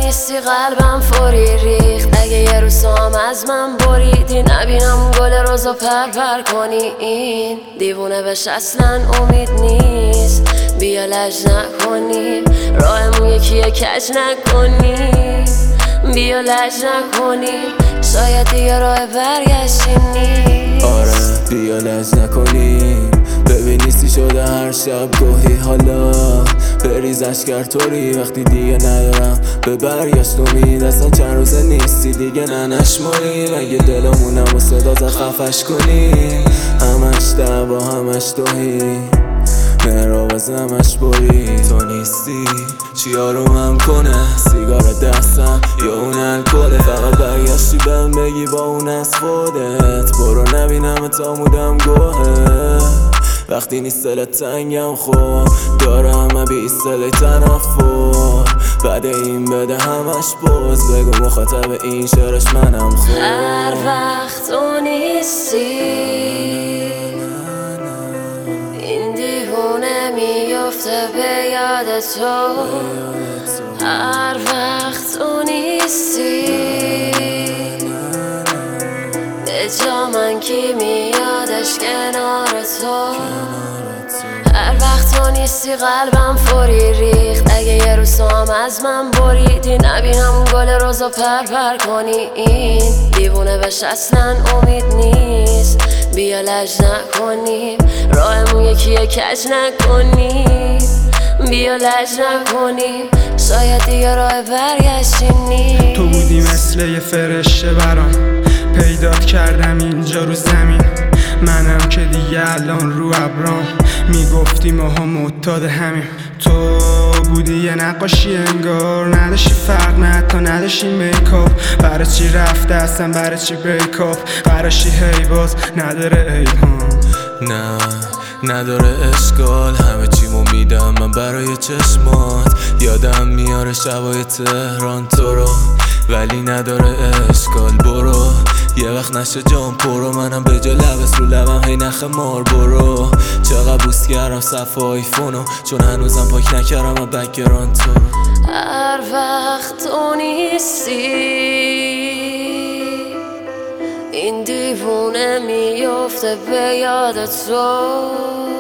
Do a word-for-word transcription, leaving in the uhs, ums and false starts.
نیستی قلبم فوری ریخت. اگه یه روز هم از من بریدی نبینم گل روزو پرپر کنی. این دیوونه بهش اصلا امید نیست. بیا لج نکنیم راهمون یکیه کج نکنیم. بیا لج نکنیم شاید دیگه راه برگشتی نیست. آره بیا لج نکنیم ببین نیستی شده هر شب گاهی حالا بریز اشکر طوری وقتی دیگه ندارم به برگشت امید. اصلا چند روزه نیستی دیگه ننشماریم اگه دلمونم و صدا زد خفش کنیم. همش دعوا همش توهی مهرآواز همش بری. تو نیستی چی آرومم کنه سیگار دستم یا اون الکله. فقط برگشتی بهم بگی با اون از خودت برو نبینم تا مودم گوهه. وقتی نیست دلت تنگم خب داره همه بی ایستاله تنفر. بعد این بده همش باز بگو مخاطب این شعرش منم خب. هر وقت تو نیستی این دیوونه میفته به یاد تو. هر وقت تو نیستی به جا من کی میادش کنار تو. هر وقت تو نیستی قلبم فوری ریخت. اگه یه روز هم از من بریدی نبینم گل روزو پرپر کنی. این دیوونه بهش اصلا امید نیست. بیا لج نکنیم راهمون یکیه کج نکنیم. بیا لج نکنیم شاید دیگه راه برگشتی نیست. تو بودی مثل یه فرشته برام پیدات کردم اینجا رو زمین. منم که دیگه الان رو ابرام میگفتی ماها معتاد همین. تو بودی یه نقاشی انگار نداشتی فرق نه تا نداشتی میکاپ. برای چی رفته اصلا برای چی بیکاپ قراشی هی باز نداره ایهام. نه نداره اشکال همه چیمو میدم من برای چشمات. یادم میاره شبای تهران تو رو ولی نداره اشکال. برو یه وقت نشه جام پرو منم به جا لبس رو لبم هی نخ مار. برو چقدر بوس کردم صفحه آیفونو چون هنوزم پاک نکردم و بکگراند تو رو. هر وقت تو نیستی این دیوونه میفته به یاد تو.